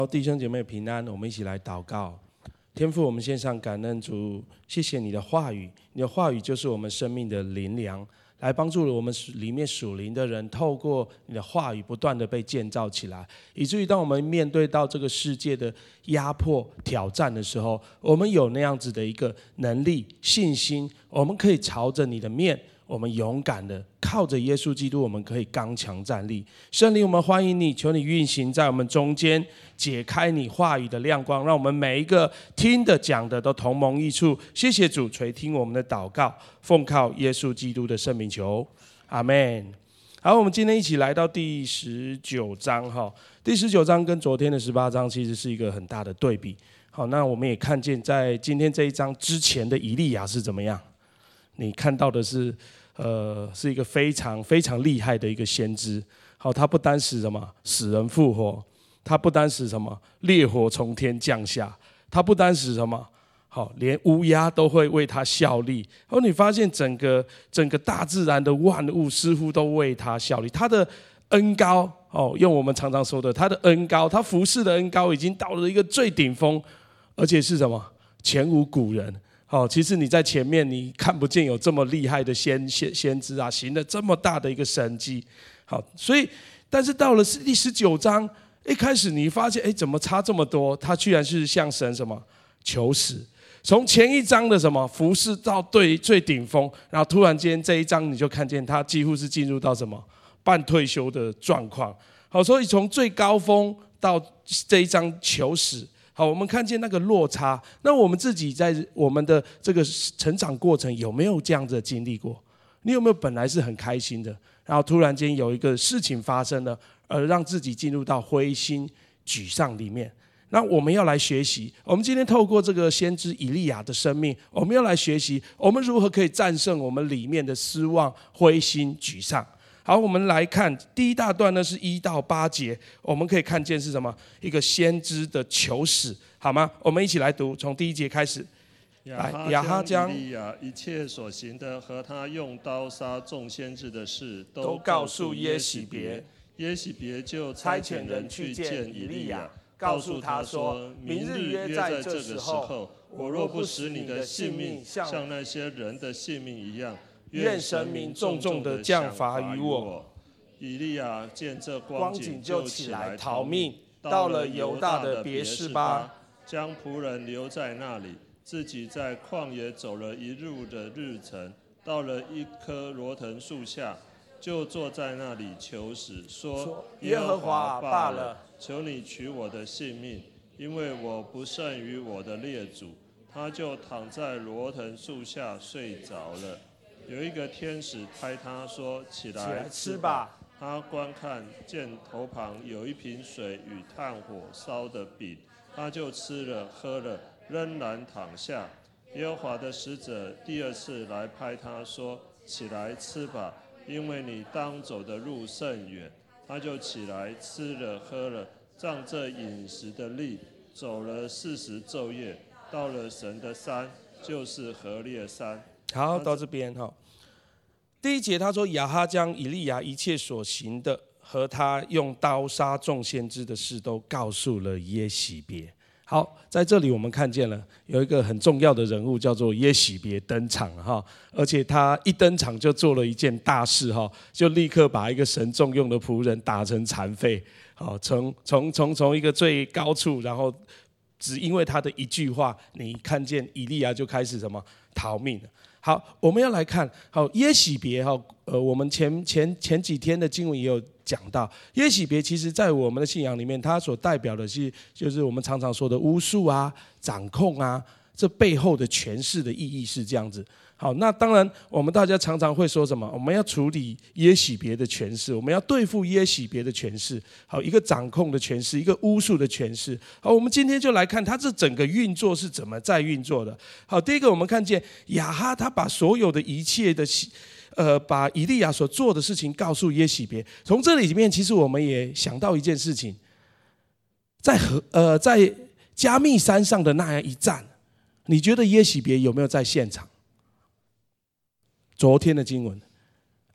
弟兄姐妹平安，我们一起来祷告。天父，我们献上感恩主，谢谢你的话语，你的话语就是我们生命的灵粮，来帮助了我们里面属灵的人，透过你的话语不断的被建造起来，以至于当我们面对到这个世界的压迫挑战的时候，我们有那样子的一个能力信心，我们可以朝着你的面，我们勇敢的靠着耶稣基督，我们可以刚强站立。圣灵，我们欢迎你，求你运行在我们中间，解开你话语的亮光，让我们每一个听的讲的都同蒙益处。谢谢主垂听我们的祷告，奉靠耶稣基督的圣名求，阿们。好，我们今天一起来到第19章。第19章跟昨天的18章其实是一个很大的对比。好，那我们也看见在今天这一章之前的以利亚是怎么样，你看到的是是一个非常非常厉害的一个先知。好，他不单使什么死人复活，他不单使什么烈火从天降下，他不单使什么好，连乌鸦都会为他效力。你发现整个大自然的万物似乎都为他效力。他的恩膏用我们常常说的，他的恩膏，他服侍的恩膏已经到了一个最顶峰，而且是什么前无古人。其实你在前面你看不见有这么厉害的先知啊，行了这么大的一个神迹。好，所以但是到了第19章一开始，你发现怎么差这么多？他居然是向神什么求死，从前一章的什么服侍到最顶峰，然后突然间这一章你就看见他几乎是进入到什么半退休的状况。好，所以从最高峰到这一章求死。好，我们看见那个落差。那我们自己在我们的这个成长过程有没有这样子的经历过？你有没有本来是很开心的，然后突然间有一个事情发生了，而让自己进入到灰心沮丧里面？那我们要来学习，我们今天透过这个先知以利亚的生命，我们要来学习我们如何可以战胜我们里面的失望、灰心、沮丧。好，我们来看第一大段呢，是1到8节，我们可以看见是什么？一个先知的求死，好吗？我们一起来读，从第1节开始。 亚哈将以利亚一切所行的和他用刀杀众先知的事都告诉耶洗别，耶洗别就差遣人去见以利亚，告诉他说：明日约在这个时候，我若不使你的性命像那些人的性命一样， 愿神明重重的降罚于我。 以利亚见这光景，就起来逃命， 到了犹大的别是巴， 将仆人留在那里，自己在旷野走了1日的日程，到了一棵罗藤树下，就坐在那里求死，说：耶和华罢了，求你取我的性命，因为我不胜于我的列祖。他就躺在罗藤树下睡着了。有一个天使拍他说：起来吃吧。他观看，见头旁有一瓶水与炭火烧的饼，他就吃了喝了，仍然躺下。耶和华的使者第2次来拍他说：起来吃吧，因为你当走的路甚远。他就起来吃了喝了，仗这饮食的力，走了40昼夜，到了神的山，就是何烈山。 好，到这边第1节他说，亚哈将以利亚一切所行的和他用刀杀众先知的事都告诉了耶洗别。好，在这里我们看见了有一个很重要的人物叫做耶洗别登场而且他一登场就做了一件大事就立刻把一个神重用的仆人打成残废。从一个最高处，然后只因为他的一句话，你看见以利亚就开始什么逃命了。好，我们要来看耶洗别我们前几天的经文也有讲到，耶洗别其实在我们的信仰里面，它所代表的就是我们常常说的巫术啊、掌控啊，这背后的诠释的意义是这样子。好，那当然我们大家常常会说什么？我们要处理耶洗别的诠释，我们要对付耶洗别的诠释。好，一个掌控的诠释，一个巫术的诠释。好，我们今天就来看它这整个运作是怎么在运作的。好，第一个我们看见亚哈他把所有的一切的把以利亚所做的事情告诉耶洗别。从这里面，其实我们也想到一件事情，在加密山上的那样一战，你觉得耶洗别有没有在现场？昨天的经文，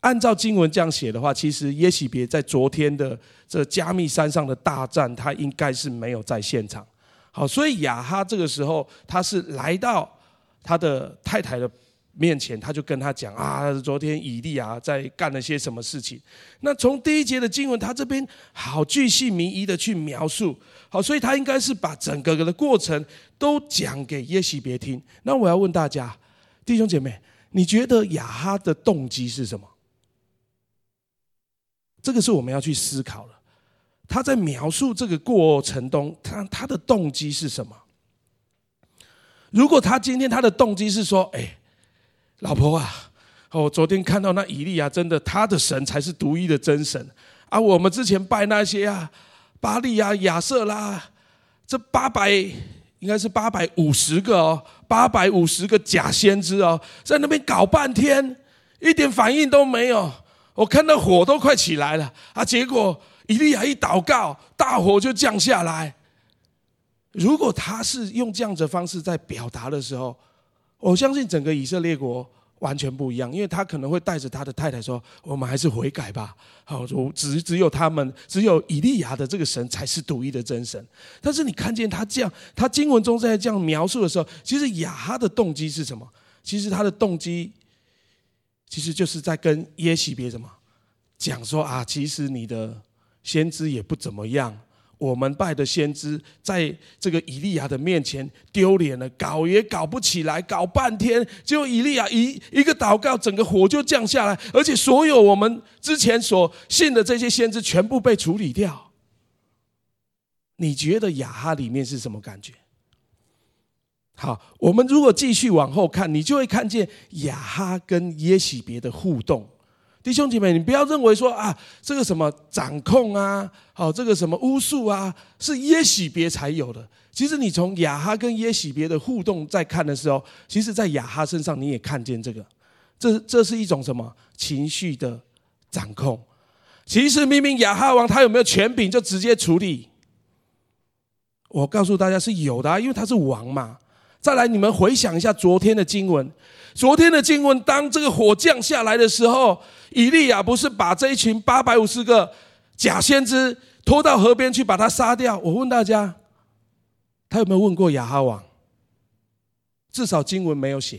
按照经文这样写的话，其实耶洗别在昨天的这加密山上的大战，他应该是没有在现场。好，所以亚哈这个时候他是来到他的太太的面前，他就跟他讲啊，昨天以利亚在干了些什么事情。那从第1节的经文，他这边好巨细靡遗的去描述。好，所以他应该是把整个的过程都讲给耶洗别听。那我要问大家，弟兄姐妹，你觉得亚哈的动机是什么？这个是我们要去思考的。他在描述这个过程中，他的动机是什么？如果他今天他的动机是说，老婆啊，我昨天看到那以利亚，真的他的神才是独一的真神啊！我们之前拜那些巴利啊、亚瑟拉，这应该是850个哦，850个假先知哦，在那边搞半天，一点反应都没有。我看到火都快起来了啊！结果以利亚一祷告，大火就降下来。如果他是用这样的方式在表达的时候，我相信整个以色列国完全不一样，因为他可能会带着他的太太说：“我们还是悔改吧。”好，只有只有以利亚的这个神才是独一的真神。但是你看见他这样，他经文中在这样描述的时候，其实亚哈的动机是什么？其实他的动机，其实就是在跟耶洗别什么讲说啊，其实你的先知也不怎么样。我们拜的先知在这个以利亚的面前丢脸了，搞也搞不起来，搞半天，结果以利亚一个祷告，整个火就降下来，而且所有我们之前所信的这些先知全部被处理掉。你觉得亚哈里面是什么感觉？好，我们如果继续往后看，你就会看见亚哈跟耶洗别的互动。弟兄姐妹，你不要认为说啊，这个什么掌控啊，这个什么巫术啊，是耶洗别才有的。其实你从亚哈跟耶洗别的互动在看的时候，其实在亚哈身上你也看见这个，这是一种什么情绪的掌控。其实明明亚哈王他有没有权柄就直接处理？我告诉大家是有的因为他是王嘛。再来，你们回想一下昨天的经文。昨天的经文，当这个火降下来的时候，以利亚不是把这一群850个假先知拖到河边去把他杀掉？我问大家，他有没有问过亚哈王？至少经文没有写。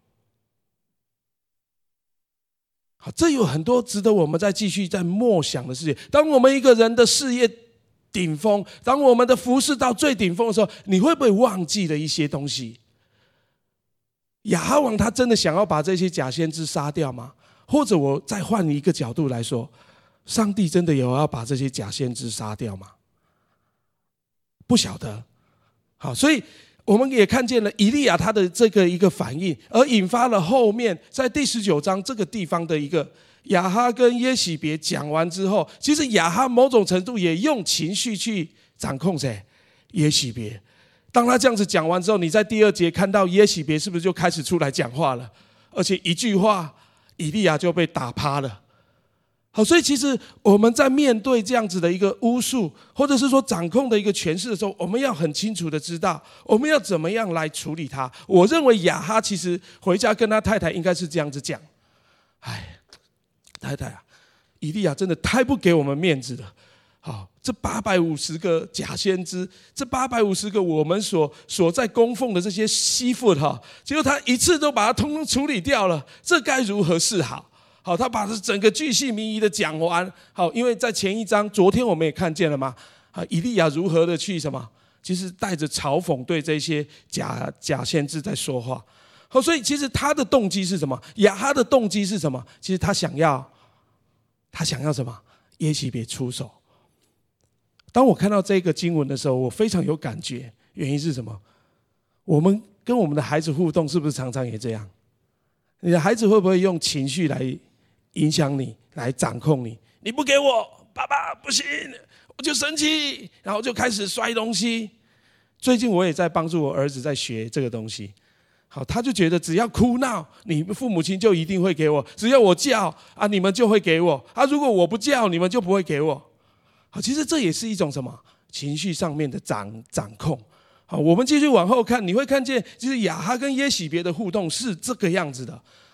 好，这有很多值得我们再继续在默想的事情。当我们一个人的事业顶峰，当我们的服事到最顶峰的时候，你会不会忘记了一些东西？亚哈王他真的想要把这些假先知杀掉吗？或者我再换一个角度来说，上帝真的有要把这些假先知杀掉吗？不晓得。好，所以我们也看见了以利亚他的这个一个反应，而引发了后面在第19章这个地方的一个亚哈跟耶洗别讲完之后，其实亚哈某种程度也用情绪去掌控谁？耶洗别。当他这样子讲完之后，你在第2节看到耶洗别是不是就开始出来讲话了？而且一句话，以利亚就被打趴了。好，所以其实我们在面对这样子的一个巫术，或者是说掌控的一个权势的时候，我们要很清楚的知道，我们要怎么样来处理它。我认为亚哈其实回家跟他太太应该是这样子讲：太太啊，以利亚真的太不给我们面子了。好，这850个假先知，这850个我们所在供奉的这些媳妇结果他一次都把它通通处理掉了，这该如何是好？好，他把这整个巨细靡遗的讲完。好，因为在前一章，昨天我们也看见了嘛，以利亚如何的去什么？其实带着嘲讽对这些假先知在说话。好，所以其实他的动机是什么？亚哈的动机是什么？其实他想要什么？耶洗别出手。当我看到这个经文的时候，我非常有感觉。原因是什么？我们跟我们的孩子互动，是不是常常也这样？你的孩子会不会用情绪来影响你，来掌控你？你不给我，爸爸不行，我就生气，然后就开始摔东西。最近我也在帮助我儿子在学这个东西。好，他就觉得只要哭闹，你父母亲就一定会给我；只要我叫你们就会给我；如果我不叫，你们就不会给我。好，其实这也是一种什么情绪上面的掌控。好，我们继续往后看，你会看见，其实亚哈跟耶洗别的互动是这个样子的。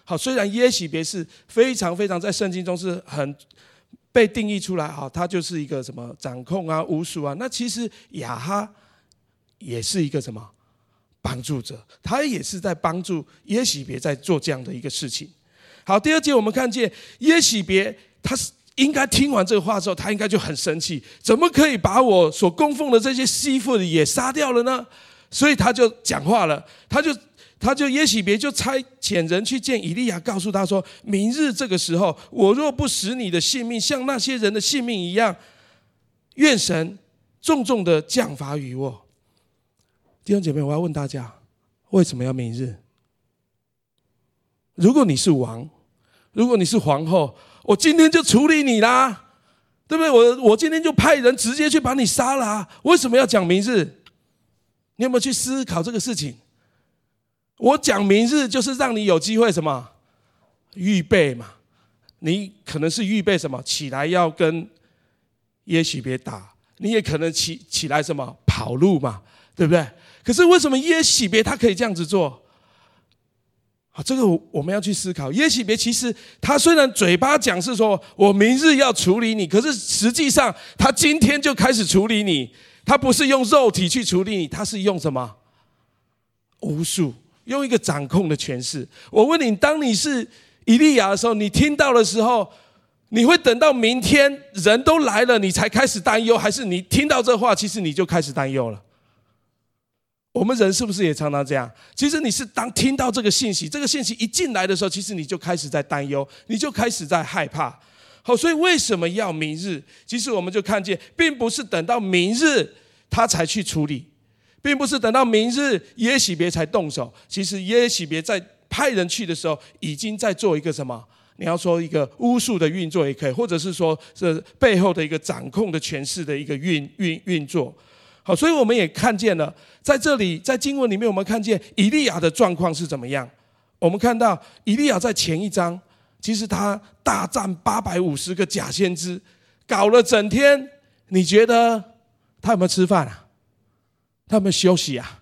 好，虽然耶洗别是非常非常在圣经中是很被定义出来，好，他就是一个什么掌控啊、巫术啊，那其实亚哈也是一个什么帮助者，他也是在帮助耶洗别在做这样的一个事情。好，第二节我们看见耶洗别，他应该听完这个话之后，他应该就很生气，怎么可以把我所供奉的这些媳妇也杀掉了呢？所以他就讲话了，他就耶洗别就差遣人去见以利亚，告诉他说：明日这个时候，我若不使你的性命像那些人的性命一样，愿神重重的降罚于我。弟兄姐妹，我要问大家，为什么要明日？如果你是王，如果你是皇后，我今天就处理你啦，对不对？我今天就派人直接去把你杀了，为什么要讲明日？你有没有去思考这个事情？我讲明日就是让你有机会什么预备嘛，你可能是预备什么起来要跟耶洗别打，你也可能起来什么跑路嘛，对不对？可是为什么耶洗别他可以这样子做？这个我们要去思考。耶洗别其实他虽然嘴巴讲是说我明日要处理你，可是实际上他今天就开始处理你，他不是用肉体去处理你，他是用什么巫术，用一个掌控的权势。我问你，当你是以利亚的时候，你听到的时候，你会等到明天人都来了你才开始担忧，还是你听到这话其实你就开始担忧了？我们人是不是也常常这样？其实你是当听到这个信息，这个信息一进来的时候，其实你就开始在担忧，你就开始在害怕。好，所以为什么要明日？其实我们就看见，并不是等到明日他才去处理，并不是等到明日耶洗别才动手。其实耶洗别在派人去的时候，已经在做一个什么？你要说一个巫术的运作也可以，或者是说这背后的一个掌控的权势的一个运作。好，所以我们也看见了，在这里在经文里面，我们看见以利亚的状况是怎么样。我们看到以利亚在前一章，其实他大战850个假先知，搞了整天。你觉得他有没有吃饭啊？他有没有休息啊？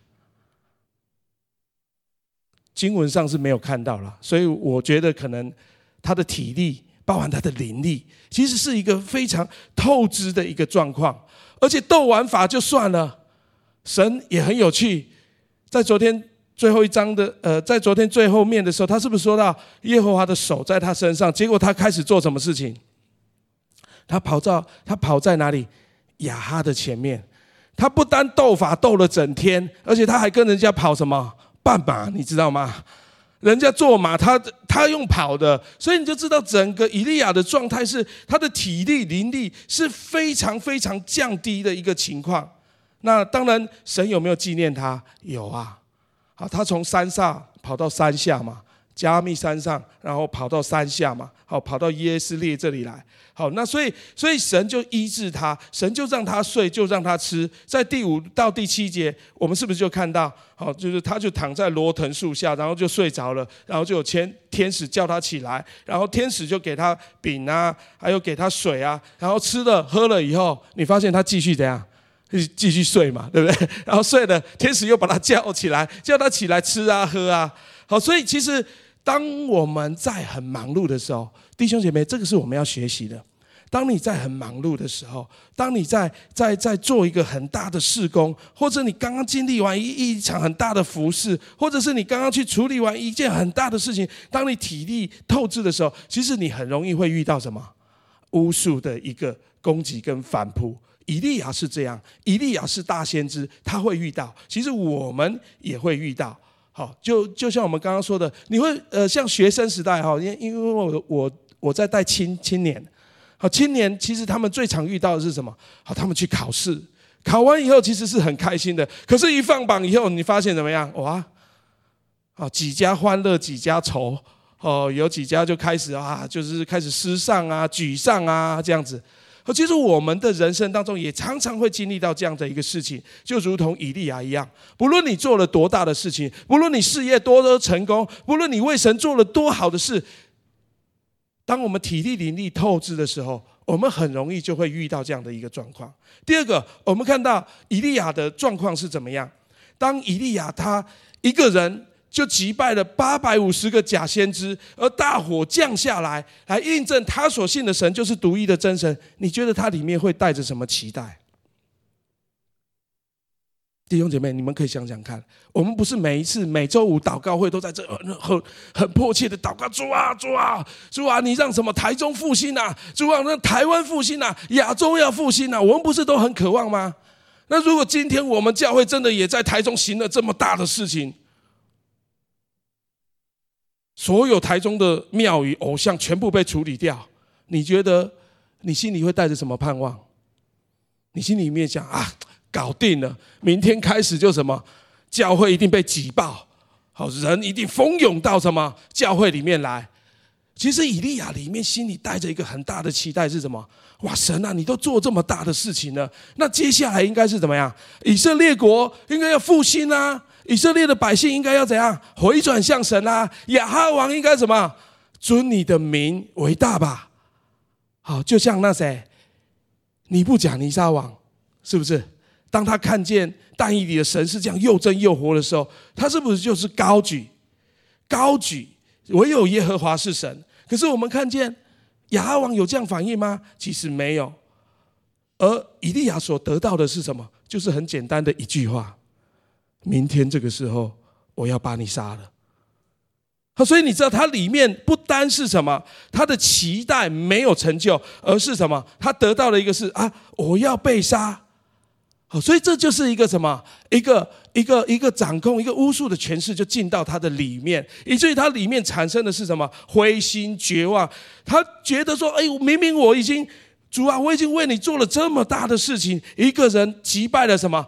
经文上是没有看到了，所以我觉得可能他的体力，包含他的灵力，其实是一个非常透支的一个状况。而且斗完法就算了，神也很有趣。在昨天最后一章的在昨天最后面的时候，他是不是说到耶和华的手在他身上？结果他开始做什么事情？他跑在哪里？亚哈的前面。他不单斗法斗了整天，而且他还跟人家跑什么半马，你知道吗？人家坐马，他用跑的，所以你就知道整个以利亚的状态是他的体力灵力是非常非常降低的一个情况。那当然神有没有纪念他？有啊。好，他从山上跑到山下嘛，加密山上，然后跑到山下嘛，好，跑到耶斯列这里来。好，那所以神就医治他，神就让他睡，就让他吃。在第5到第7节，我们是不是就看到，好，就是他就躺在罗藤树下，然后就睡着了，然后就有天使叫他起来，然后天使就给他饼啊，还有给他水啊，然后吃了喝了以后，你发现他继续怎样？继续睡嘛，对不对？然后睡了，天使又把他叫起来，叫他起来吃啊喝啊。好，所以其实当我们在很忙碌的时候，弟兄姐妹，这个是我们要学习的。当你在很忙碌的时候，当你在做一个很大的事工，或者你刚刚经历完一场很大的服事，或者是你刚刚去处理完一件很大的事情，当你体力透支的时候，其实你很容易会遇到什么？巫术的一个攻击跟反扑。以利亚是这样，以利亚是大先知，他会遇到，其实我们也会遇到。好，就像我们刚刚说的，你会像学生时代哈，因为我在带青年，好，青年其实他们最常遇到的是什么？好，他们去考试，考完以后其实是很开心的，可是一放榜以后，你发现怎么样？哇，好，几家欢乐几家愁，哦，有几家就开始就是开始失丧啊、沮丧啊这样子。其实我们的人生当中也常常会经历到这样的一个事情，就如同以利亚一样，不论你做了多大的事情，不论你事业多成功，不论你为神做了多好的事，当我们体力灵力透支的时候，我们很容易就会遇到这样的一个状况。第二个，我们看到以利亚的状况是怎么样？当以利亚他一个人就击败了850个假先知，而大火降下来，来印证他所信的神就是独一的真神。你觉得他里面会带着什么期待？弟兄姐妹，你们可以想想看，我们不是每一次每周五祷告会都在这很迫切的祷告，主啊主啊主啊，你让什么台中复兴啊，主啊让台湾复兴啊，亚洲要复兴啊，我们不是都很渴望吗？那如果今天我们教会真的也在台中行了这么大的事情，所有台中的庙宇偶像全部被处理掉，你觉得你心里会带着什么盼望？你心里面想啊，搞定了，明天开始就什么，教会一定被挤爆，好，人一定蜂拥到什么教会里面来。其实以利亚里面心里带着一个很大的期待是什么？哇，神啊，你都做这么大的事情了，那接下来应该是怎么样？以色列国应该要复兴啊，以色列的百姓应该要怎样？回转向神啊，亚哈王应该什么？尊你的名为大吧。好，就像那谁，尼布甲尼撒王，是不是？当他看见但以理的神是这样又真又活的时候，他是不是就是高举唯有耶和华是神？可是我们看见亚哈王有这样反应吗？其实没有。而以利亚所得到的是什么？就是很简单的一句话：明天这个时候我要把你杀了。所以你知道他里面不单是什么，他的期待没有成就，而是什么？他得到的一个是啊，我要被杀。所以这就是一个什么？一个掌控，一个巫术的权势就进到他的里面，以至于他里面产生的是什么？灰心绝望。他觉得说：哎，明明我已经主啊，我已经为你做了这么大的事情，一个人击败了什么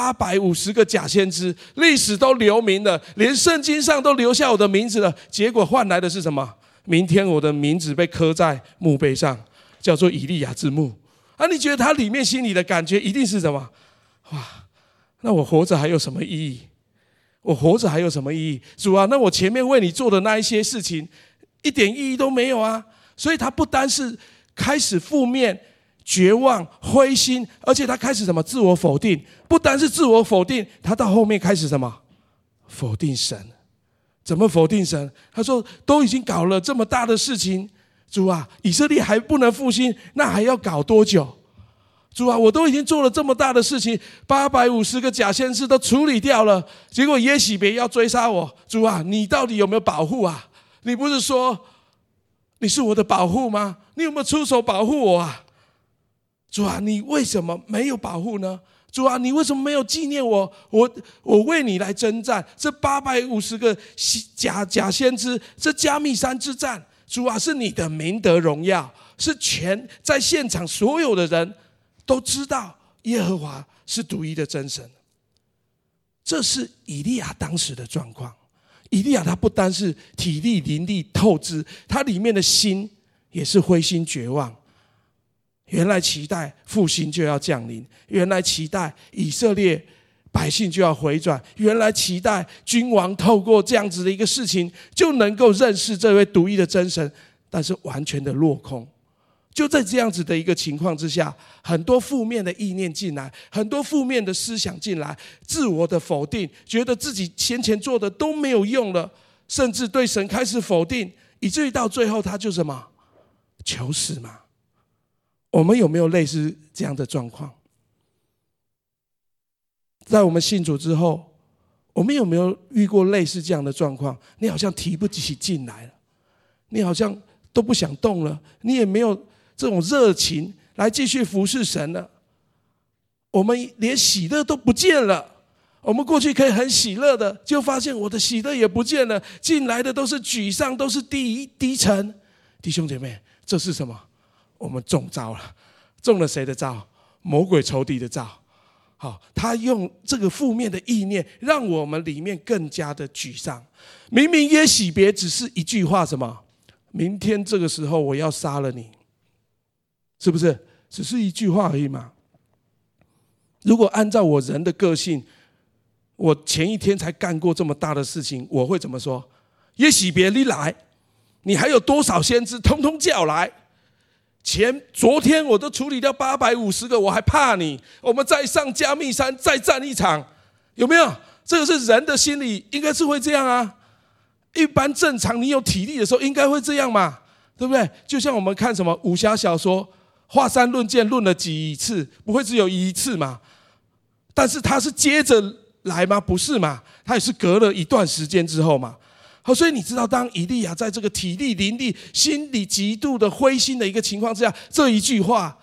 850个假先知，历史都留名了，连圣经上都留下我的名字了，结果换来的是什么？明天我的名字被刻在墓碑上，叫做以利亚之墓。啊，你觉得他里面心里的感觉一定是什么？哇，那我活着还有什么意义？我活着还有什么意义？主啊，那我前面为你做的那一些事情一点意义都没有啊！所以他不单是开始负面、绝望、灰心，而且他开始什么？自我否定。不单是自我否定，他到后面开始什么？否定神。怎么否定神？他说都已经搞了这么大的事情，主啊，以色列还不能复兴，那还要搞多久？主啊，我都已经做了这么大的事情，850个假先知都处理掉了，结果耶洗别要追杀我。主啊，你到底有没有保护啊？你不是说你是我的保护吗？你有没有出手保护我啊？主啊，你为什么没有保护呢？主啊，你为什么没有纪念我？我为你来征战，这850个假先知，这加密山之战，主啊，是你的名得荣耀，是全在现场所有的人都知道耶和华是独一的真神。这是以利亚当时的状况。以利亚他不单是体力灵力透支，他里面的心也是灰心绝望。原来期待复兴就要降临，原来期待以色列百姓就要回转，原来期待君王透过这样子的一个事情就能够认识这位独一的真神，但是完全的落空。就在这样子的一个情况之下，很多负面的意念进来，很多负面的思想进来，自我的否定，觉得自己先前做的都没有用了，甚至对神开始否定，以至于到最后他就什么？求死嘛。我们有没有类似这样的状况？在我们信主之后，我们有没有遇过类似这样的状况？你好像提不起劲来了，你好像都不想动了，你也没有这种热情来继续服侍神了。我们连喜乐都不见了，我们过去可以很喜乐的，就发现我的喜乐也不见了，进来的都是沮丧，都是低沉。弟兄姐妹，这是什么？我们中招了。中了谁的招？魔鬼仇敌的招。好，他用这个负面的意念让我们里面更加的沮丧。明明耶洗别只是一句话，什么？明天这个时候我要杀了你，是不是？只是一句话而已嘛。如果按照我人的个性，我前一天才干过这么大的事情，我会怎么说？耶洗别你来，你还有多少先知通通叫来。昨天我都处理掉850个，我还怕你？我们再上加密山再战一场，有没有？ 这个是人的心理，应该是会这样啊。一般正常，你有体力的时候，应该会这样嘛，对不对？就像我们看什么武侠小说，华山论剑论了几次，不会只有一次嘛？但是他是接着来吗？不是嘛？他也是隔了一段时间之后嘛。好，所以你知道，当以利亚在这个体力淋漓、心里极度的灰心的一个情况之下，这一句话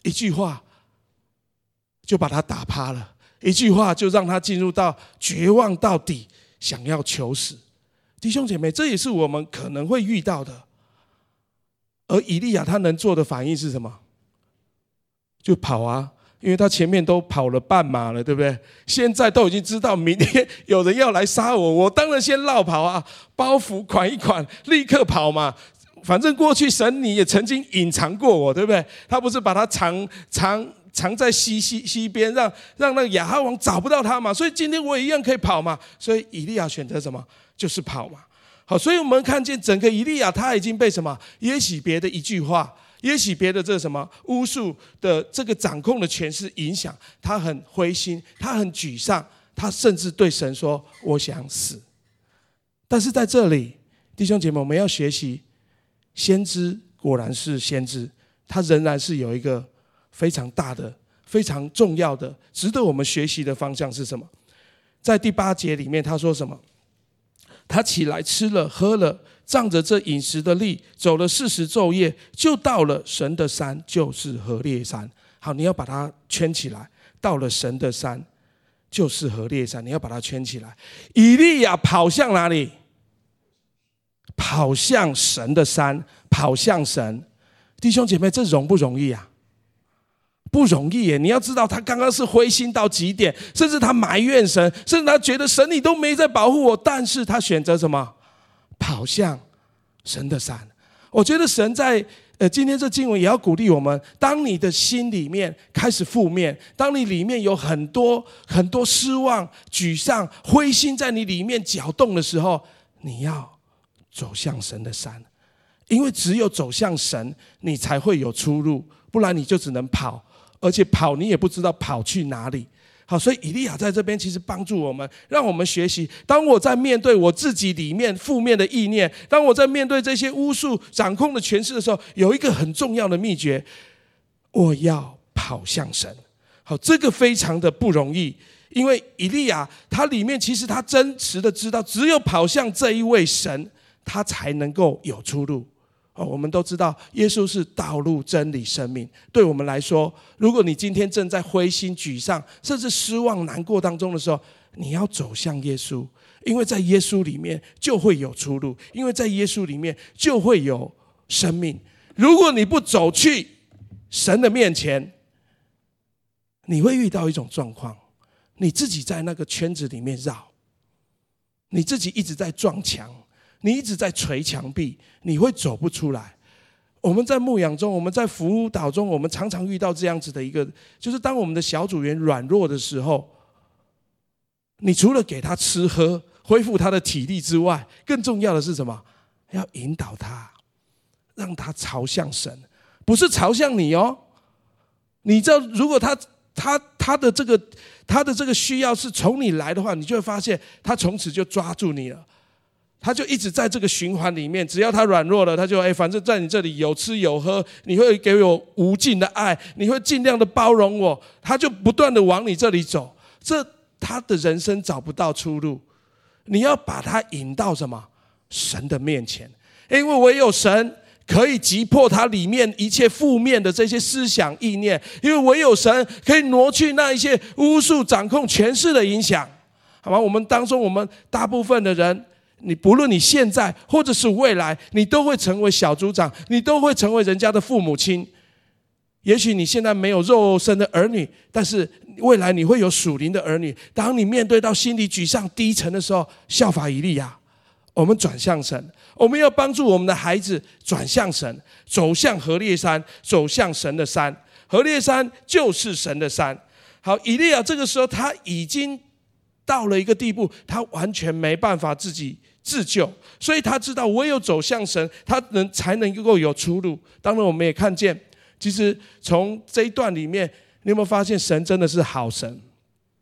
就把他打趴了，一句话就让他进入到绝望到底，想要求死。弟兄姐妹，这也是我们可能会遇到的。而以利亚他能做的反应是什么？就跑啊，因为他前面都跑了半马了，对不对？现在都已经知道明天有人要来杀我，我当然先绕跑啊，包袱款一款，立刻跑嘛。反正过去神你也曾经隐藏过我，对不对？他不是把他藏在西边，让那个亚哈王找不到他嘛，所以今天我也一样可以跑嘛。所以以利亚选择什么？就是跑嘛。好，所以我们看见整个以利亚他已经被什么耶洗别的一句话，耶洗别的这什么巫术的这个掌控的权势影响，他很灰心，他很沮丧，他甚至对神说我想死。但是在这里弟兄姐妹，我们要学习，先知果然是先知，他仍然是有一个非常大的非常重要的值得我们学习的方向是什么？在第8节里面他说什么？他起来吃了喝了，仗着这饮食的力，走了40昼夜，就到了神的山，就是何烈山。好，你要把它圈起来，到了神的山就是何烈山，你要把它圈起来。以利亚跑向哪里？跑向神的山，跑向神。弟兄姐妹，这容不容易啊？不容易耶！你要知道，他刚刚是灰心到极点，甚至他埋怨神，甚至他觉得神你都没在保护我，但是他选择什么？跑向神的山。我觉得神在今天这经文也要鼓励我们，当你的心里面开始负面，当你里面有很多失望、沮丧、灰心在你里面搅动的时候，你要走向神的山，因为只有走向神，你才会有出路，不然你就只能跑，而且跑你也不知道跑去哪里。好，所以以利亚在这边其实帮助我们，让我们学习，当我在面对我自己里面负面的意念，当我在面对这些巫术掌控的权势的时候，有一个很重要的秘诀，我要跑向神。好，这个非常的不容易，因为以利亚他里面其实他真实的知道，只有跑向这一位神，他才能够有出路。我们都知道耶稣是道路真理生命，对我们来说，如果你今天正在灰心沮丧甚至失望难过当中的时候，你要走向耶稣，因为在耶稣里面就会有出路，因为在耶稣里面就会有生命。如果你不走去神的面前，你会遇到一种状况，你自己在那个圈子里面绕，你自己一直在撞墙，你一直在捶墙壁，你会走不出来。我们在牧养中，我们在辅导中，我们常常遇到这样子的一个，就是当我们的小组员软弱的时候，你除了给他吃喝恢复他的体力之外，更重要的是什么？要引导他，让他朝向神，不是朝向你哦。你知道，如果他的这个需要是从你来的话，你就会发现他从此就抓住你了，他就一直在这个循环里面，只要他软弱了，他就反正在你这里有吃有喝，你会给我无尽的爱，你会尽量的包容我，他就不断的往你这里走，这他的人生找不到出路。你要把他引到什么？神的面前，因为唯有神可以击破他里面一切负面的这些思想意念，因为唯有神可以挪去那一些巫术掌控权势的影响。好吗？我们当中，我们大部分的人，你不论你现在或者是未来，你都会成为小组长，你都会成为人家的父母亲。也许你现在没有肉身的儿女，但是未来你会有属灵的儿女。当你面对到心里沮丧低沉的时候，效法以利亚，我们转向神，我们要帮助我们的孩子转向神，走向何烈山，走向神的山。何烈山就是神的山。好，以利亚这个时候他已经到了一个地步，他完全没办法自己自救，所以他知道唯有走向神，他才能够有出路。当然我们也看见，其实从这一段里面，你有没有发现神真的是好神？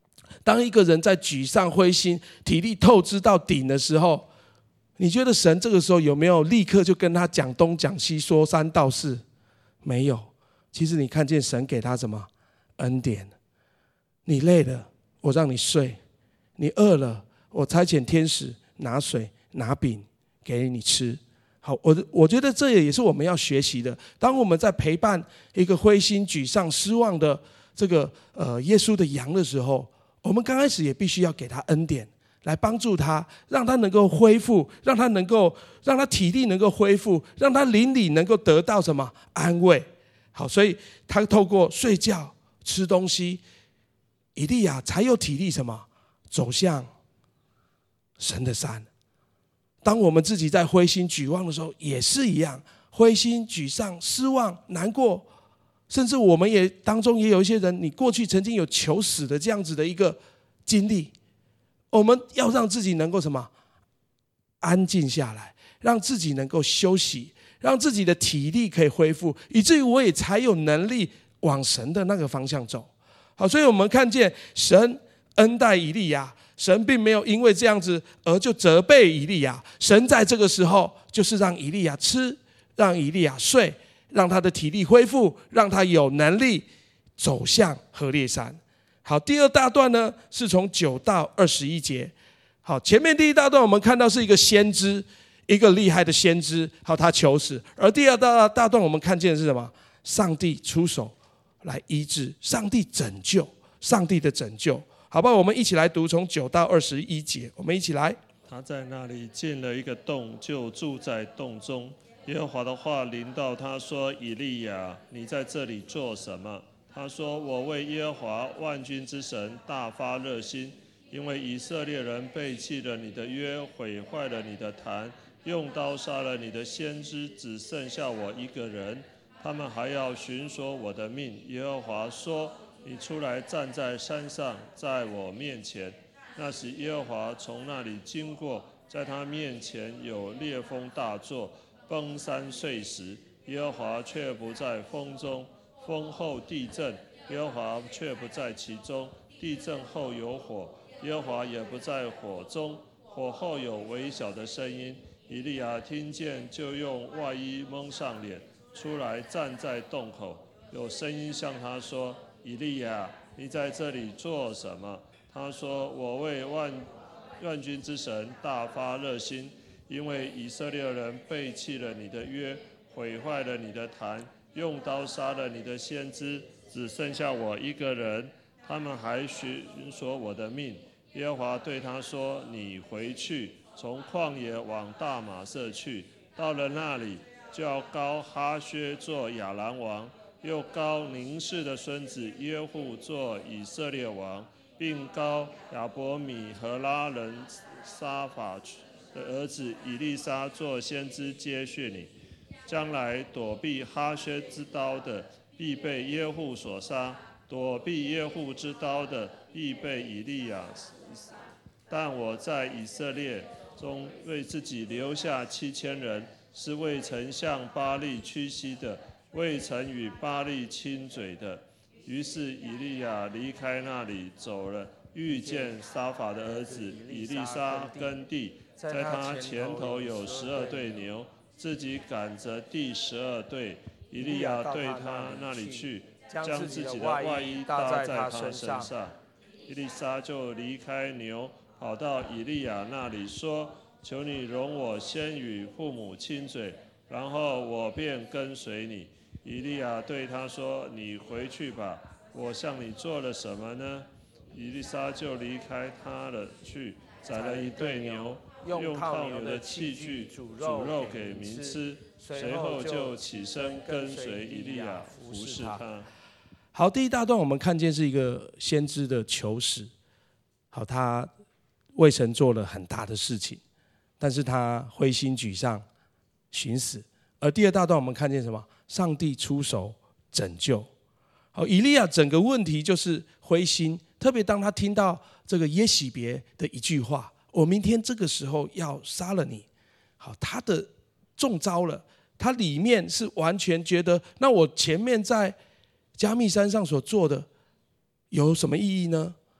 当一个人在沮丧、灰心、体力透支到顶的时候，你觉得神这个时候有没有立刻就跟他讲东讲西，说三道四？没有。其实你看见神给他什么？恩典。你累了，我让你睡；你饿了，我差遣天使拿水拿饼给你吃。好，我觉得这也是我们要学习的。当我们在陪伴一个灰心、沮丧、失望的这个耶稣的羊的时候，我们刚开始也必须要给他恩典，来帮助他，让他能够恢复，让他体力能够恢复，让他灵里能够得到什么安慰。好，所以他透过睡觉、吃东西，以利亚才有体力什么走向神的山。当我们自己在灰心沮丧的时候，也是一样，灰心沮丧、失望、难过，甚至我们也当中也有一些人，你过去曾经有求死的这样子的一个经历。我们要让自己能够什么安静下来，让自己能够休息，让自己的体力可以恢复，以至于我也才有能力往神的那个方向走。好，所以我们看见神恩待以利亚，神并没有因为这样子而就责备以利亚，神在这个时候就是让以利亚吃，让以利亚睡，让他的体力恢复，让他有能力走向何烈山。好，第二大段呢是从9到21节。好，前面第一大段我们看到是一个先知，一个厉害的先知，好，他求死。而第二大段我们看见的是什么？上帝出手来医治，上帝拯救，上帝的拯救。好吧，我们一起来读从9到21节，我们一起来。 他在那里建了一个洞，就住在洞中。耶和华的话临到他说：以利亚，你在这里做什么？他说：我为耶和华万军之神大发热心，因为以色列人背弃了你的约，毁坏了你的坛，用刀杀了你的先知，只剩下我一个人，他们还要寻索我的命。耶和华说：你出来站在山上，在我面前。那时耶和华从那里经过，在他面前有烈风大作，崩山碎石。耶和华却不在风中，风后地震，耶和华却不在其中。地震后有火，耶和华也不在火中。火后有微小的声音，以利亚听见，就用外衣蒙上脸，出来站在洞口。有声音向他说：以利亚，你在这里做什么？他说：我为万军之神大发热心，因为以色列人背弃了你的约，毁坏了你的坛，用刀杀了你的先知，只剩下我一个人，他们还寻索我的命。耶和华对他说：你回去，从旷野往大马色去，到了那里，就要膏哈薛做亚兰王，又膏宁氏的孙子耶户做以色列王，并膏亚伯米和拉人沙法的儿子以利沙做先知接续你。将来躲避哈薛之刀的，必被耶户所杀；躲避耶户之刀的，必被以利亚。但我在以色列中为自己留下7000人，是未曾向巴力屈膝的，未曾与巴力亲嘴的。于是以利亚离开那里走了，遇见沙法的儿子以利沙耕地，在他前头有12对牛，自己赶着第12对。以利亚对他那里去，将自己的外衣搭在他身上。以利沙就离开牛，跑到以利亚那里说：求你容我先与父母亲嘴，然后我便跟随你。以利亚对他说：你回去吧，我向你做了什么呢？以利沙就离开他了去，宰了一对牛，用套牛的器具煮肉给民吃，随后就起身跟随以利亚，服侍他。 好，第一大段我们看见是一个先知的求死。好，他为神做了很大的事情，但是他灰心沮丧，寻死。而第二大段我们看见什么？上帝出手拯救。好，以利亚整个问题就是灰心，特别当他听到这个耶洗别的一句话：我明天这个时候要杀了你。好，他的中招了，他里面是完全觉得，那我前面在加密山上所做的有什么意义呢？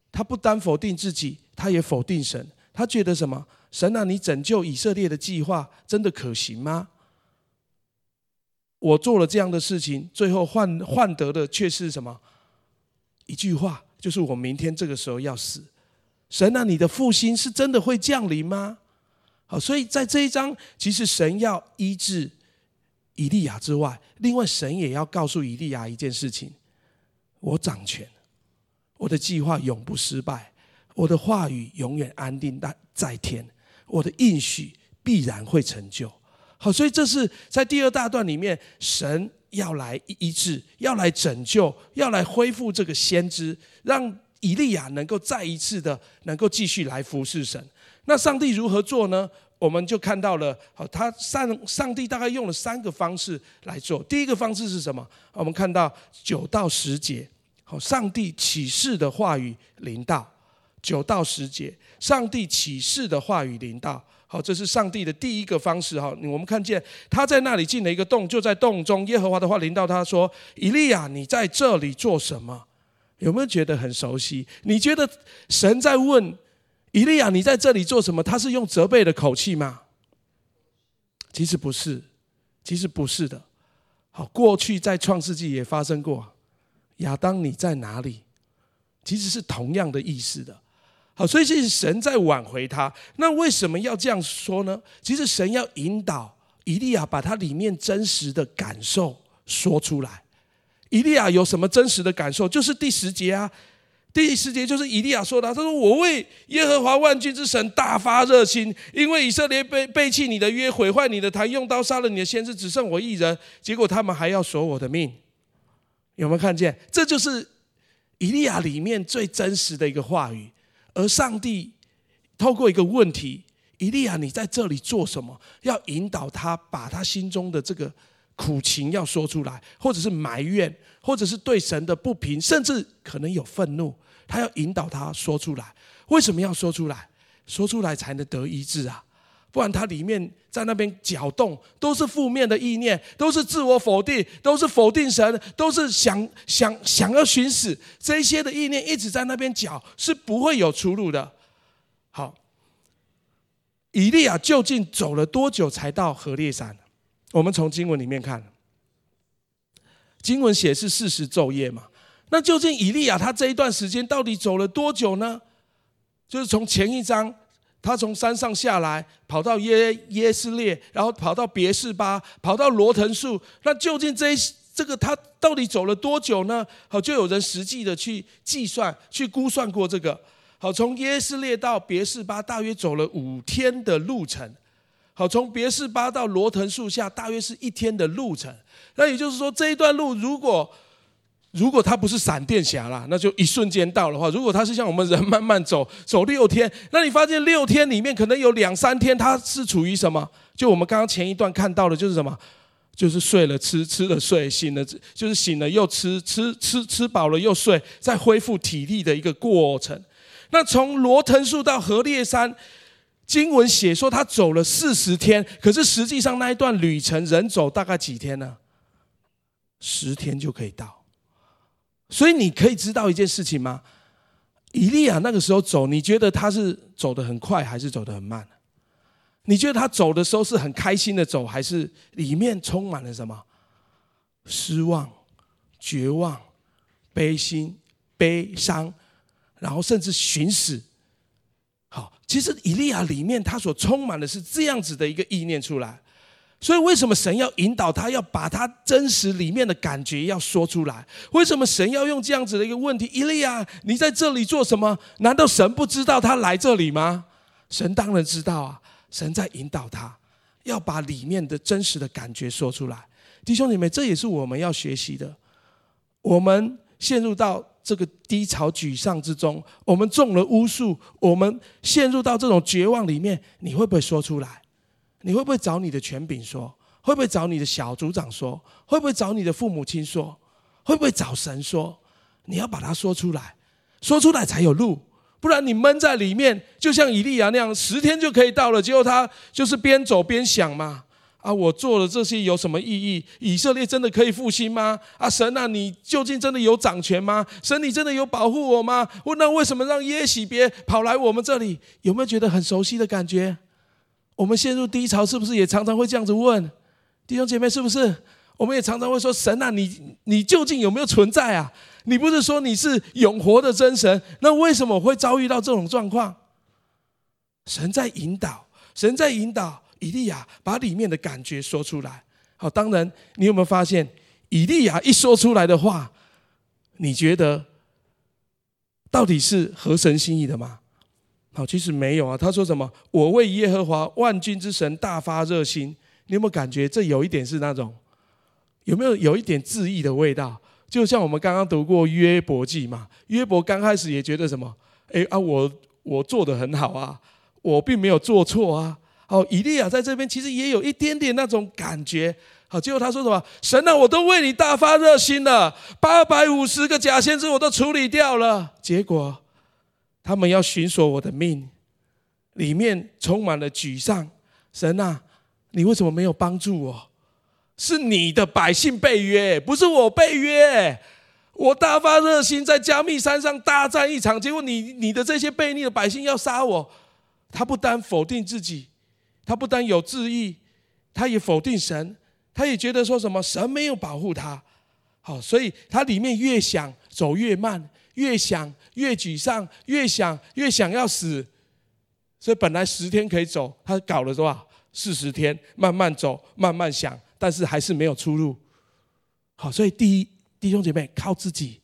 他不单否定自己，他也否定神。他觉得什么？神啊，你拯救以色列的计划真的可行吗？我做了这样的事情，最后换得的却是什么？一句话，就是我明天这个时候要死。神啊，你的复兴是真的会降临吗？好，所以在这一章，其实神要医治以利亚之外，另外神也要告诉以利亚一件事情：我掌权，我的计划永不失败，我的话语永远安定在天，我的应许必然会成就。好，所以这是在第二大段里面，神要来医治，要来拯救，要来恢复这个先知，让以利亚能够再一次的能够继续来服侍神。那上帝如何做呢？我们就看到了，上帝大概用了3个方式来做。第一个方式是什么？我们看到9到10节，上帝启示的话语临到。9到10节，上帝启示的话语临到。好，这是上帝的第一个方式。我们看见他在那里进了一个洞，就在洞中，耶和华的话临到他说：以利亚，你在这里做什么？有没有觉得很熟悉？你觉得神在问以利亚你在这里做什么？他是用责备的口气吗？其实不是，其实不是的。好，过去在创世纪也发生过，亚当你在哪里？其实是同样的意思的。好，所以其实神在挽回他。那为什么要这样说呢？其实神要引导以利亚把他里面真实的感受说出来。以利亚有什么真实的感受？就是第10节啊。第10节就是以利亚说的，他说：我为耶和华万军之神大发热心，因为以色列背弃你的约，毁坏你的坛，用刀杀了你的先知，只剩我一人，结果他们还要索我的命。有没有看见？这就是以利亚里面最真实的一个话语。而上帝透过一个问题：以利亚你在这里做什么？要引导他把他心中的这个苦情要说出来，或者是埋怨，或者是对神的不平，甚至可能有愤怒，他要引导他说出来。为什么要说出来？说出来才能得医治啊！不然他里面在那边搅动，都是负面的意念，都是自我否定，都是否定神，都是想要寻死，这些的意念一直在那边搅，是不会有出路的。好，以利亚究竟走了多久才到何烈山？我们从经文里面看，经文写是40昼夜嘛，那究竟以利亚他这一段时间到底走了多久呢？就是从前一章他从山上下来，跑到耶斯列，然后跑到别是巴，跑到罗藤树。那究竟这个他到底走了多久呢？好，就有人实际的去计算、去估算过这个。好，从耶斯列到别是巴大约走了5天的路程。好，从别是巴到罗藤树下大约是1天的路程。那也就是说，这一段路如果他不是闪电侠啦，那就一瞬间到的话，如果他是像我们人慢慢走6天，那你发现6天里面可能有2-3天他是处于什么？就我们刚刚前一段看到的就是什么？就是睡了吃，吃了睡，醒了就是醒了又吃饱了又睡，再恢复体力的一个过程。那从罗藤树到何烈山，经文写说他走了40天，可是实际上那一段旅程人走大概几天呢？10天就可以到。所以你可以知道一件事情吗？以利亚那个时候走，你觉得他是走得很快还是走得很慢？你觉得他走的时候是很开心的走，还是里面充满了什么？失望、绝望、悲伤，然后甚至寻死。好，其实以利亚里面他所充满的是这样子的一个意念出来。所以为什么神要引导他，要把他真实里面的感觉要说出来？为什么神要用这样子的一个问题？以利亚，你在这里做什么？难道神不知道他来这里吗？神当然知道啊，神在引导他，要把里面的真实的感觉说出来。弟兄姐妹，这也是我们要学习的。我们陷入到这个低潮沮丧之中，我们中了巫术，我们陷入到这种绝望里面，你会不会说出来？你会不会找你的权柄说？会不会找你的小组长说？会不会找你的父母亲说？会不会找神说？你要把它说出来，说出来才有路，不然你闷在里面，就像以利亚那样10天就可以到了，结果他就是边走边想嘛。 啊，我做了这些有什么意义？以色列真的可以复兴吗？啊，神啊，你究竟真的有掌权吗？神，你真的有保护我吗？那为什么让耶洗别跑来我们这里？有没有觉得很熟悉的感觉？我们陷入低潮，是不是也常常会这样子问？弟兄姐妹，是不是？我们也常常会说：神啊，你究竟有没有存在啊？你不是说你是永活的真神，那为什么会遭遇到这种状况？神在引导，神在引导以利亚把里面的感觉说出来。好，当然你有没有发现，以利亚一说出来的话，你觉得到底是合神心意的吗？好，其实没有啊。他说什么？我为耶和华万军之神大发热心。你有没有感觉这有一点是那种，有没有有一点自义的味道？就像我们刚刚读过约伯记嘛，约伯刚开始也觉得什么？我做得很好啊，我并没有做错啊。好，以利亚在这边其实也有一点点那种感觉。好，结果他说什么？神啊，我都为你大发热心了，850个假先知我都处理掉了。结果他们要寻索我的命，里面充满了沮丧。神啊，你为什么没有帮助我？是你的百姓被约，不是我被约。我大发热心在加密山上大战一场，结果你的这些悖逆的百姓要杀我。他不单否定自己，他不单有自义，他也否定神，他也觉得说什么神没有保护他。好，所以他里面越想走越慢，越想越沮丧，越想越想要死。所以本来10天可以走，他搞了多少？40天，慢慢走，慢慢想，但是还是没有出路。好，所以弟兄姐妹，靠自己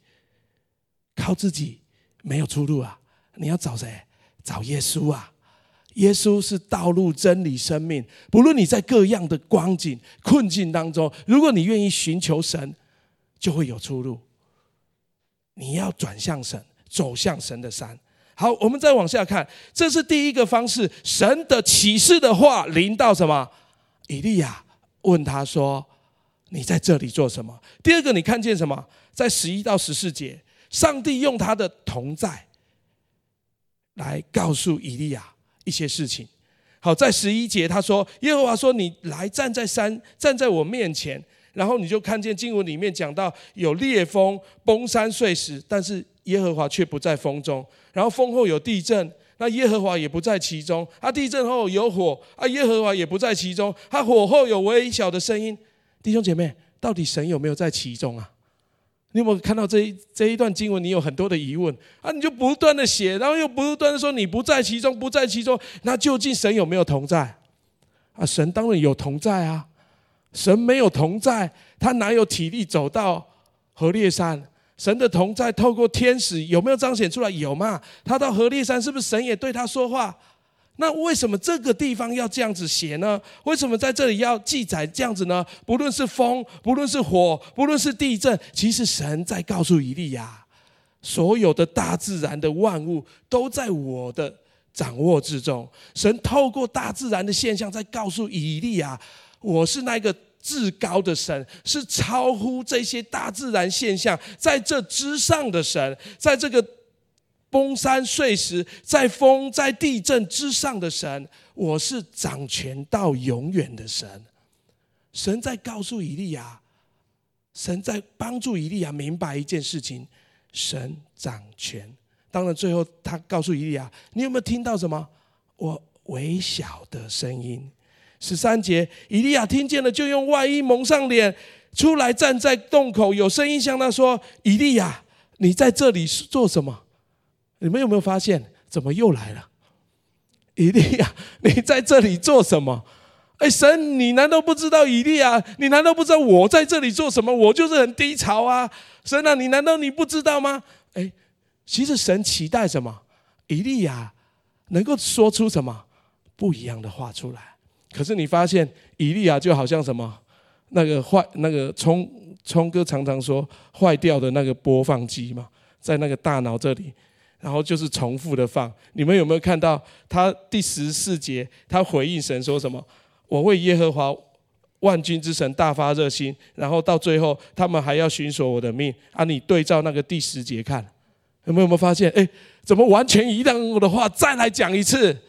没有出路啊！你要找谁？找耶稣啊！耶稣是道路、真理、生命。不论你在各样的光景、困境当中，如果你愿意寻求神，就会有出路。你要转向神，走向神的山。好，我们再往下看，这是第一个方式，神的启示的话临到什么？以利亚问他说：你在这里做什么？第二个，你看见什么？在11到14节，上帝用他的同在来告诉以利亚一些事情。好，在11节他说，耶和华说：你来站在我面前。然后你就看见经文里面讲到有烈风崩山碎石，但是耶和华却不在风中。然后风后有地震，那耶和华也不在其中。地震后有火，耶和华也不在其中。火后有微小的声音。弟兄姐妹，到底神有没有在其中啊？你有没有看到这一段经文？你有很多的疑问你就不断的写，然后又不断的说你不在其中，不在其中。那究竟神有没有同在神当然有同在啊。神没有同在，他哪有体力走到何烈山？神的同在透过天使有没有彰显出来？有嘛？他到何烈山，是不是神也对他说话？那为什么这个地方要这样子写呢？为什么在这里要记载这样子呢？不论是风，不论是火，不论是地震，其实神在告诉以利亚，所有的大自然的万物都在我的掌握之中。神透过大自然的现象在告诉以利亚，我是那个至高的神，是超乎这些大自然现象，在这之上的神，在这个崩山碎石，在风在地震之上的神，我是掌权到永远的神。神在告诉以利亚，神在帮助以利亚明白一件事情，神掌权。当然最后他告诉以利亚，你有没有听到什么？我微小的声音。13节，以利亚听见了，就用外衣蒙上脸，出来站在洞口，有声音向他说：以利亚，你在这里做什么？你们有没有发现，怎么又来了？以利亚，你在这里做什么？神，你难道不知道以利亚？你难道不知道我在这里做什么？我就是很低潮啊！神啊，你难道你不知道吗？其实神期待什么？以利亚能够说出什么不一样的话出来。可是你发现以利亚就好像什么那个聪哥常常说坏掉的那个播放机嘛，在那个大脑这里，然后就是重复的放。你们有没有看到他第14节他回应神说什么？我为耶和华万军之神大发热心。然后到最后他们还要寻索我的命你对照那个第10节看，有没有发现怎么完全一样的话再来讲一次？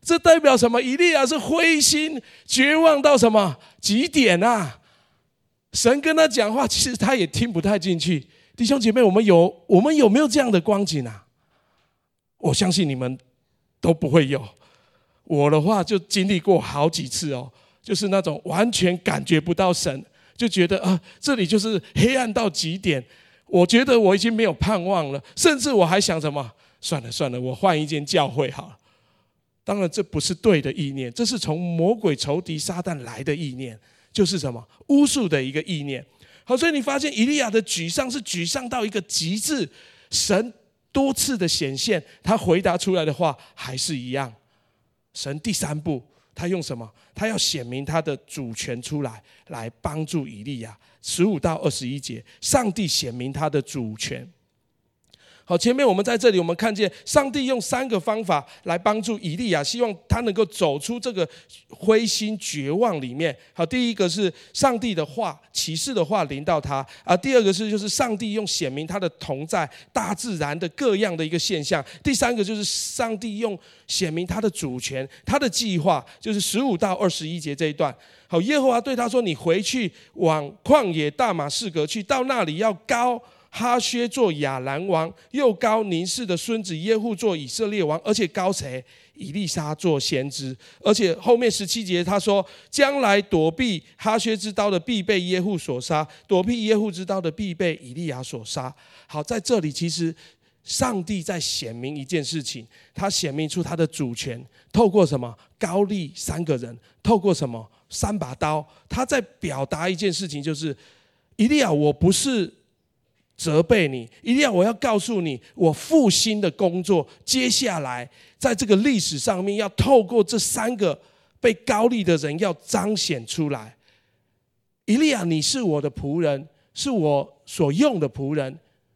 这代表什么？以利亚是灰心绝望到什么极点啊？神跟他讲话，其实他也听不太进去。弟兄姐妹，我们有没有这样的光景啊？我相信你们都不会有。我的话就经历过好几次哦，就是那种完全感觉不到神，就觉得这里就是黑暗到极点，我觉得我已经没有盼望了，甚至我还想什么，算了，我换一间教会好了。当然这不是对的意念，这是从魔鬼仇敌撒旦来的意念，就是什么巫术的一个意念。好，所以你发现以利亚的沮丧是沮丧到一个极致，神多次的显现，他回答出来的话还是一样。神第三步他用什么？他要显明他的主权出来，来帮助以利亚。15到21节，上帝显明他的主权。好，前面我们在这里，我们看见上帝用3个方法来帮助以利亚，希望他能够走出这个灰心绝望里面。好，第一个是上帝的话，启示的话临到他啊；第二个是就是上帝用显明他的同在，大自然的各样的一个现象；第三个就是上帝用显明他的主权，他的计划，就是15到21节这一段。好，耶和华对他说：“你回去往旷野大马士革去，到那里要膏哈薛做亚兰王，又膏宁示的孙子耶户做以色列王，而且膏谁？以利沙做先知。而且后面17节他说，将来躲避哈薛之刀的必被耶户所杀，躲避耶户之刀的必被以利亚所杀。好，在这里其实上帝在显明一件事情，他显明出他的主权，透过什么？膏立3个人，透过什么？3把刀。他在表达一件事情，就是以利亚，我不是责备你，以利亚，我要告诉你，我复兴的工作，接下来在这个历史上面，要透过这3个被膏立的人，要彰显出来。以利亚，你是我的仆人，是我所用的仆人。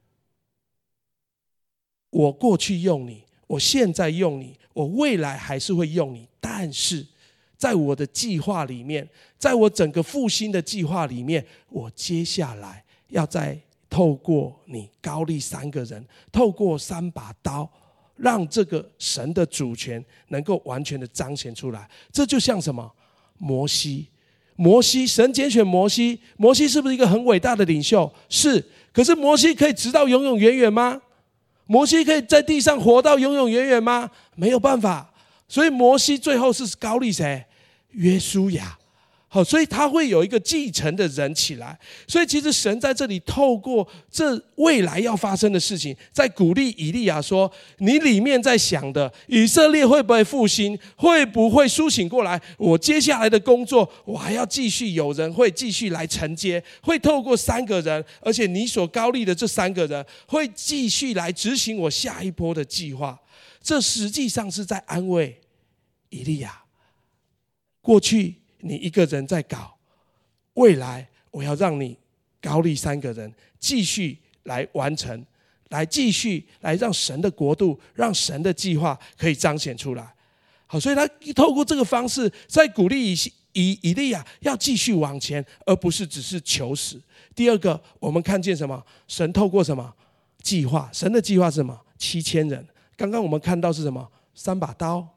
我过去用你，我现在用你，我未来还是会用你。但是在我的计划里面，在我整个复兴的计划里面，我接下来要再透过你膏立3个人，透过3把刀，让这个神的主权能够完全的彰显出来。这就像什么？摩西，神拣选摩西，摩西是不是一个很伟大的领袖？是。可是摩西可以直到永永远远吗？摩西可以在地上活到永永远远吗？没有办法。所以摩西最后是膏立谁？约书亚。好，所以他会有一个继承的人起来。所以其实神在这里透过这未来要发生的事情，在鼓励以利亚说，你里面在想的以色列会不会复兴，会不会苏醒过来，我接下来的工作我还要继续，有人会继续来承接，会透过3个人，而且你所膏立的这3个人会继续来执行我下一波的计划。这实际上是在安慰以利亚，过去你一个人在搞，未来我要让你膏立3个人，继续来完成，来继续来让神的国度，让神的计划可以彰显出来。好，所以他透过这个方式在鼓励以利亚要继续往前，而不是只是求死。第二个，我们看见什么？神透过什么计划？神的计划是什么？7000人。刚刚我们看到是什么？3把刀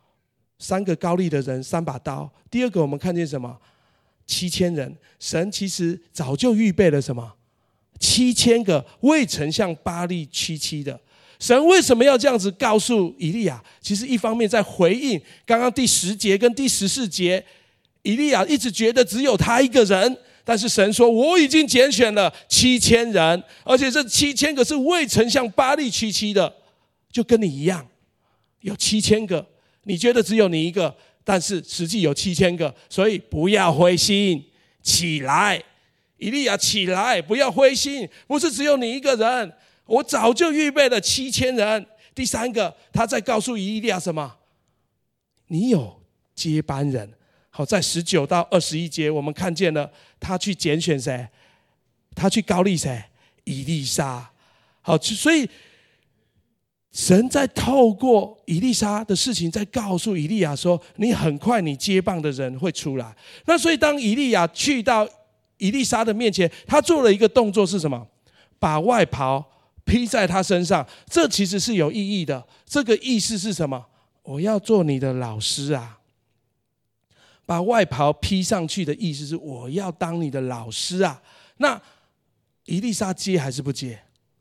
，3个膏立的人，3把刀。第二个我们看见什么？7000人。神其实早就预备了什么？7000个未曾向巴力屈膝的。神为什么要这样子告诉以利亚？其实一方面在回应刚刚第10节跟第14节，以利亚一直觉得只有他一个人，但是神说我已经拣选了7000人，而且这7000个是未曾向巴力屈膝的，就跟你一样，有7000个，你觉得只有你一个，但是实际有7000个，所以不要灰心，起来，以利亚起来，不要灰心，不是只有你一个人，我早就预备了7000人。第三个，他在告诉以利亚什么？你有接班人。好，在19到21节，我们看见了他去拣选谁？他去膏立谁？以利沙。好，所以神在透过以利沙的事情，在告诉以利亚说，你很快你接棒的人会出来。那所以当以利亚去到以利沙的面前，他做了一个动作是什么？把外袍披在他身上。这其实是有意义的。这个意思是什么？ 我要做你的老师啊。把外袍披上去的意思是我要当你的老师啊。那以利沙接还是不接？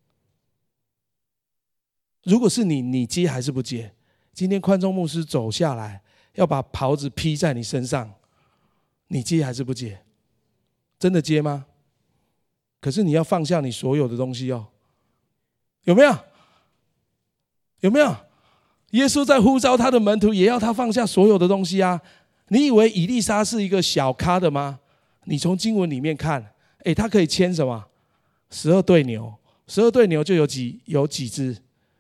如果是你接还是不接？今天宽中牧师走下来要把袍子披在你身上，你接还是不接？真的接吗？可是你要放下你所有的东西哦，有没有？有没有？耶稣在呼召他的门徒，也要他放下所有的东西啊。你以为以利沙是一个小咖的吗？你从经文里面看，他可以牵什么？12对牛，12对牛就有几只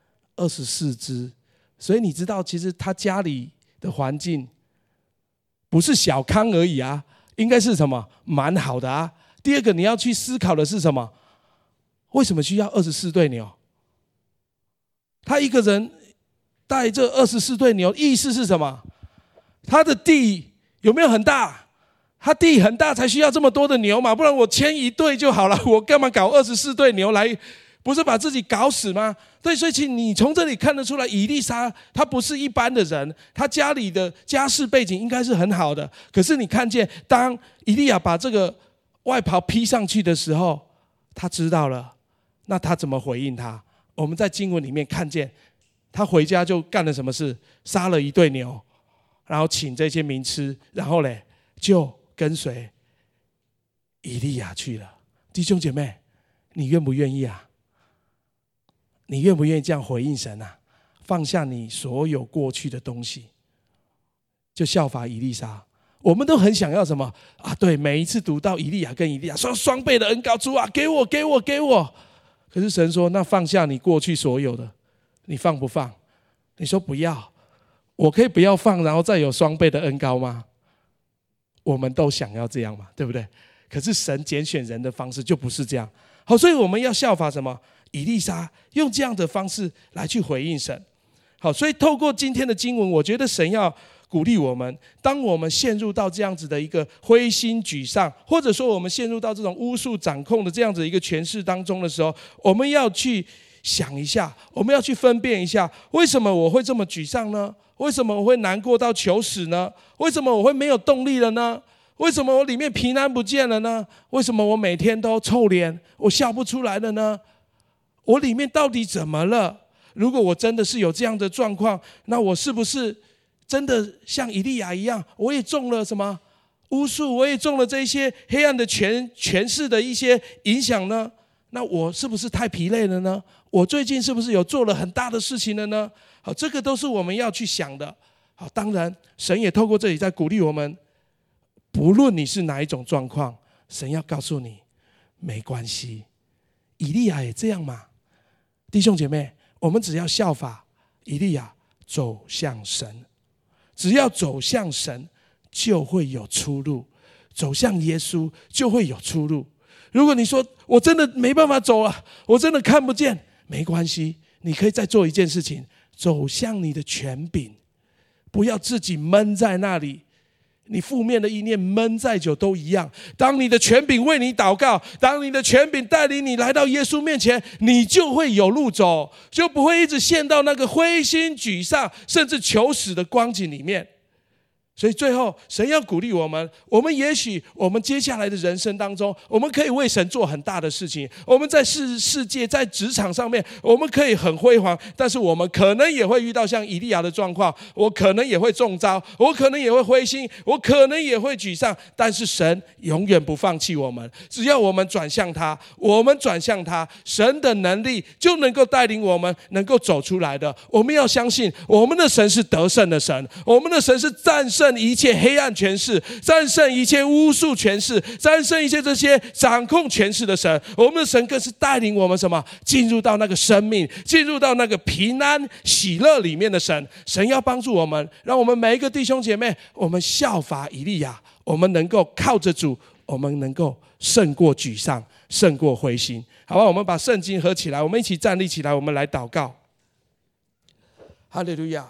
？24只。所以你知道，其实他家里的环境不是小康而已啊，应该是什么？蛮好的啊。第二个，你要去思考的是什么？为什么需要24对牛？他一个人带这24对牛，意思是什么？他的地有没有很大？他地很大才需要这么多的牛嘛，不然我牵一对就好了，我干嘛搞24对牛来？不是把自己搞死吗？对，所以其实你从这里看得出来，以利沙他不是一般的人，他家里的家世背景应该是很好的。可是你看见，当以利亚把这个外袍披上去的时候，他知道了，那他怎么回应他？我们在经文里面看见，他回家就干了什么事？杀了一对牛，然后请这些民吃，然后嘞就跟随以利亚去了。弟兄姐妹，你愿不愿意啊？你愿不愿意这样回应神啊？放下你所有过去的东西，就效法以利沙。我们都很想要什么啊？对，每一次读到以利亚跟以利亚说双倍的恩膏，主啊，给我，给我，给我。可是神说，那放下你过去所有的，你放不放？你说不要，我可以不要放，然后再有双倍的恩膏吗？我们都想要这样嘛，对不对？可是神拣选人的方式就不是这样。好，所以我们要效法什么？以利沙用这样的方式来去回应神。好，所以透过今天的经文，我觉得神要鼓励我们，当我们陷入到这样子的一个灰心沮丧，或者说我们陷入到这种巫术掌控的这样子一个权势当中的时候，我们要去想一下，我们要去分辨一下，为什么我会这么沮丧呢？为什么我会难过到求死呢？为什么我会没有动力了呢？为什么我里面平安不见了呢？为什么我每天都臭脸，我笑不出来了呢？我里面到底怎么了？如果我真的是有这样的状况，那我是不是真的像以利亚一样，我也中了什么巫术，我也中了这些黑暗的权势的一些影响呢？那我是不是太疲累了呢？我最近是不是有做了很大的事情了呢？好，这个都是我们要去想的。好，当然神也透过这里在鼓励我们，不论你是哪一种状况，神要告诉你没关系。以利亚也这样嘛。弟兄姐妹，我们只要效法以利亚走向神，只要走向神就会有出路，走向耶稣就会有出路。如果你说我真的没办法走了，我真的看不见，没关系，你可以再做一件事情，走向你的权柄，不要自己闷在那里。你负面的意念闷再久都一样。当你的权柄为你祷告，当你的权柄带领你来到耶稣面前，你就会有路走，就不会一直陷到那个灰心沮丧甚至求死的光景里面。所以最后神要鼓励我们，我们也许我们接下来的人生当中，我们可以为神做很大的事情，我们在世界在职场上面我们可以很辉煌，但是我们可能也会遇到像以利亚的状况，我可能也会中招，我可能也会灰心，我可能也会沮丧，但是神永远不放弃我们。只要我们转向他，我们转向他，神的能力就能够带领我们能够走出来的。我们要相信我们的神是得胜的神，我们的神是战胜一切黑暗权势，战胜一切巫术权势，战胜一切这些掌控权势的神。我们的神更是带领我们什么？进入到那个生命，进入到那个平安喜乐里面的神。神要帮助我们，让我们每一个弟兄姐妹，我们效法以利亚，我们能够靠着主，我们能够胜过沮丧，胜过灰心。好吧，我们把圣经合起来，我们一起站立起来，我们来祷告。哈利路亚，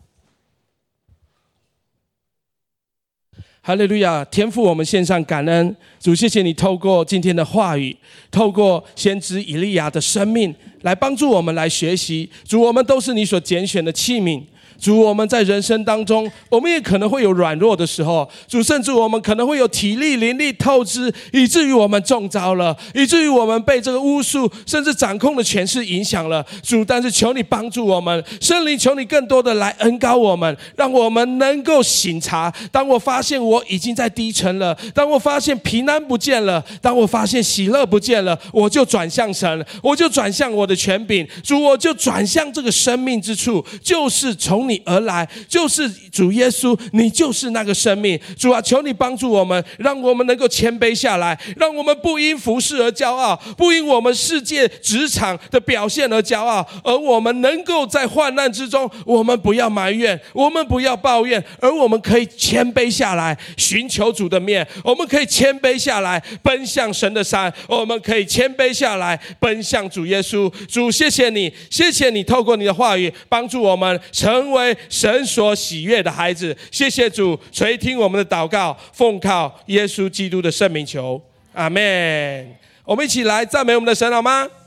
哈利路亚！天父，我们献上感恩。主，谢谢你透过今天的话语，透过先知以利亚的生命来帮助我们来学习。主，我们都是你所拣选的器皿。 主，我们在人生当中，我们也可能会有软弱的时候，主，甚至我们可能会有体力灵力透支，以至于我们中招了，以至于我们被这个巫术甚至掌控的权势影响了。主，但是求你帮助我们，圣灵，求你更多的来恩膏我们，让我们能够省察，当我发现我已经在低沉了，当我发现平安不见了，当我发现喜乐不见了，我就转向神，我就转向我的权柄。主，我就转向这个生命之处，就是从你而来，就是主耶稣，你就是那个生命。主啊，求你帮助我们，让我们能够谦卑下来，让我们不因服事而骄傲，不因我们世界职场的表现而骄傲，而我们能够在患难之中，我们不要埋怨，我们不要抱怨，而我们可以谦卑下来，寻求主的面，我们可以谦卑下来，奔向神的山，我们可以谦卑下来，奔向主耶稣。主，谢谢你，谢谢你透过你的话语帮助我们成为神所喜悦的孩子。谢谢主垂听我们的祷告，奉靠耶稣基督的圣名求，阿们。我们一起来赞美我们的神好吗？